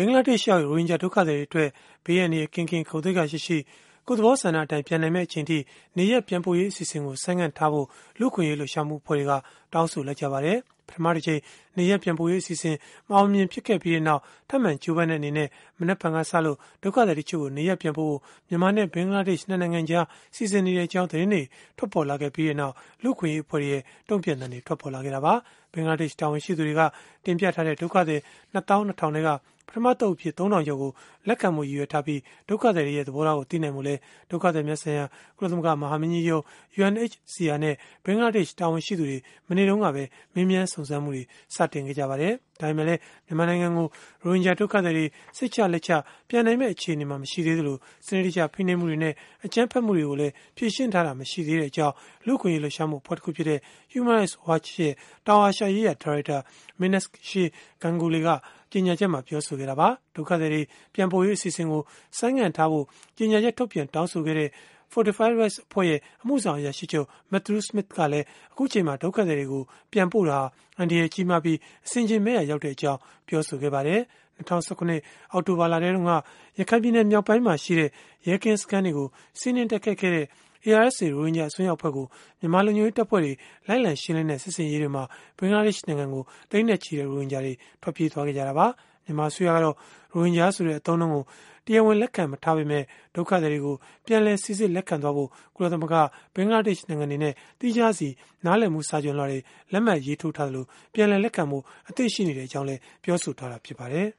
င်္ဂလားဒေ့ရှ်ရောက်ရိုဟင်ဂျာဒုက္ခသည်တွေအတွက်ဘေးအန္တရာယ်ကင်းကင်းဂုဏ်သိက္ခာရှိရှိကိုယ်သဘောဆန္ဒအတိုင်းပြန်နိုင်မယ့်အချိန်ထိနေရပ်ပြန်ပို့ရေးအစီအစဉ်ကိုဆိုင်းငံ့ထားဖို့လူ့အခွင့်အရေးလှုပ်ရှားမှုအဖွဲ့တွေကတောင်းဆိုလိုက်ကြပါတယ်။ပထမတစ်ချိန်နေရပ်ပြန်ပို့ရေးအစီအစဉ်မအောင်မြင်ဖြစ်ခဲ့ပြီးနောက်ထပ်မံကြိုးပမ်းတဲ့အနေနဲ့မနက်ဖြန်ကစလို့ဒုက္ခသည်တချို့ကိုနေရပ်ပြန်ပို့ဖို့မြန်မာနဲ့ဘင်္ဂလားဒေ့ရှ်နှစ်နိုင်ငံကြားစီစဉ်နေတဲ့အကြောင်းသတင်းတွေထွက်ပေါ်လာခဲ့ပြီးနောက်လူ့အခွင့်အရေးအဖွဲ့ရဲ့တုံ့ပြန်တဲ့အနေထွက်ပေါ်လာခဲ့တာပါ။ဘင်္ဂလားဒေ့ရှ်တာဝန်ရှိသူတွေကတင်ပြထားတဲ့ဒုက္ခသည်22,000တွေကပထမတုပ်အဖြစ်3,000ကျော်ကိုလက်ခံမှုရည်ရွယ်ထားပြီးဒုက္ခသည်တွေရဲ့သဘောထားကိုသိနိုင်မှုလဲဒုက္ခသည်များဆိုင်ရာကုလသမဂ္ဂမဟာမင်းကြီးရုံး UNHCR နဲ့ဘင်္ဂလားဒေ့ရှ်တာဝန်ရှိသူတွေမနေ့တုန်းကပဲမင်းမြန်းစုံစမ်းမှုတွေစတင်ခဲ့ကြပါတယ်။ဒါပေမဲ့လည်းမြန်မာနိုင်ငံကိုရိုဟင်ဂျာဒုက္ခသည်တွေစိတ်ချလက်ချပြန်နိုင်မဲ့အခြေအနေမှာမရှိသေးသလိုစနစ်တကျဖိနှိပ်မှုတွေနဲ့အကြမ်းဖက်မှုတွေကိုလည်းဖြေရှင်းထားတာမရှိသေးတဲ့အကြောင်းလူ့အခွင့်အရေးလှုပ်ရှားမှုအဖွဲ့တစ်ခုဖြစ်တဲ့ Human Rights Watch ရဲ့တောင်အာရှရေးရာဒါရိုက်တာ Meenakshi Ganguly ကကြေညာချက်မှာပြောဆိုခဲ့တာပါဒုက္ခသည်တွေပြန်ပို့ရေးအစီအစဉ်ကိုဆိုင်းငံ့ထားဖို့ကြေညာချက်ထုတ်ပြန်တောင်းဆိုခဲ့တဲ့ Fortify Rights အဖွဲ့ရဲ့အမှုဆောင်အရာရှိချုပ် Matthew Smith ကလည်းအခုချိန်မှာဒုက္ခသည်တွေကိုပြန်ပို့တာအန္တရာယ်ကြီးမားပြီးအဆင်ခြင်မဲ့ရရောက်တဲ့အကြောင်းပြောဆိုခဲ့ပါတယ်2019အောက်တိုဘာလထဲတုန်းကရခိုင်ပြည်နယ်မြောက်ပိုင်းမှာရှိတဲ့ရဲကင်းစခန်းတွေကိုစီးနင်းတိုက်ခတ်ခဲ့တဲ့ARSA ရိုဟင်ဂျာအစွန်းရောက်အဖွဲ့ကိုမြန်မာလူမျိုးရေးတပ်ဖွဲ့တွေလိုက်လံရှင်းလင်းတဲ့စစ်စင်ရေးတွေမှာဘင်္ဂလားဒေ့ရှ်နိုင်ငံကိုတိမ့်နဲ့ချီတဲ့ရိုဟင်ဂျာတွေထွက်ပြေးသွားခဲ့ကြတာပါမြန်မာအစိုးရကတော့ရိုဟင်ဂျာဆိုတဲ့အသုံးအနှုန်းကိုတရားဝင်လက်ခံမထားပေမဲ့ဒုက္ခသည်တွေကိုပြန်လည်စိစစ်လက်ခံသွားဖို့ကုလသမဂ္ဂဘင်္ဂလားဒေ့ရှ်နိုင်ငံတွေနဲ့တိကျစီနားလည်မှုစာချုပ်လွှာတွေလက်မှတ်ရေးထိုးထားသလိုပြန်လည်လက်ခံမှုအသင့်ရှိနေတဲ့အကြောင်းလည်းပြောဆိုထားတာဖြစ်ပါတယ်။